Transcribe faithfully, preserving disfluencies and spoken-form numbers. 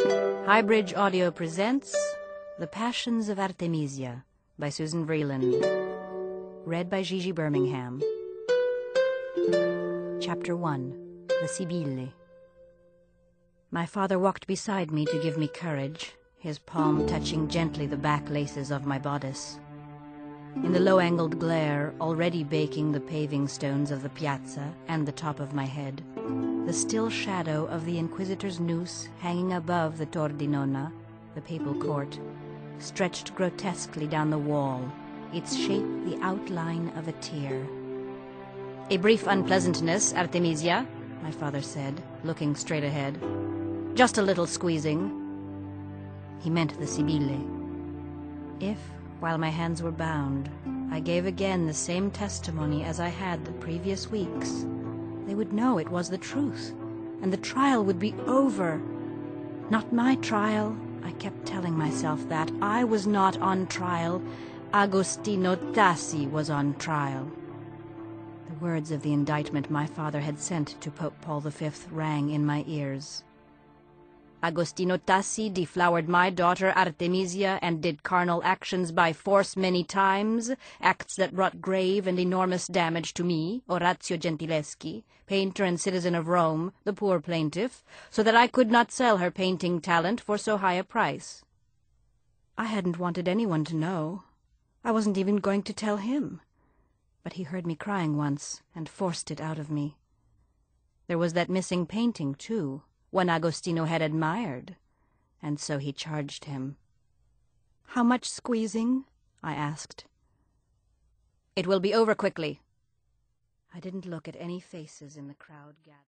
Highbridge Audio presents The Passions of Artemisia by Susan Vreeland. Read by Gigi Birmingham. Chapter one. The Sibille. My father walked beside me to give me courage, his palm touching gently the back laces of my bodice. In the low-angled glare, already baking the paving stones of the piazza and the top of my head, the still shadow of the Inquisitor's noose hanging above the Tor di Nonna, the papal court, stretched grotesquely down the wall, its shape the outline of a tear. "A brief unpleasantness, Artemisia," my father said, looking straight ahead. "Just a little squeezing." He meant the Sibille. If, while my hands were bound, I gave again the same testimony as I had the previous weeks, they would know it was the truth, and the trial would be over. Not my trial, I kept telling myself that. I was not on trial. Agostino Tassi was on trial. The words of the indictment my father had sent to Pope Paul the Fifth rang in my ears. Agostino Tassi deflowered my daughter Artemisia and did carnal actions by force many times, acts that brought grave and enormous damage to me, Orazio Gentileschi, painter and citizen of Rome, the poor plaintiff, so that I could not sell her painting talent for so high a price. I hadn't wanted anyone to know. I wasn't even going to tell him. But he heard me crying once and forced it out of me. There was that missing painting, too, one Agostino had admired, and so he charged him. "How much squeezing?" I asked. "It will be over quickly." I didn't look at any faces in the crowd gathered.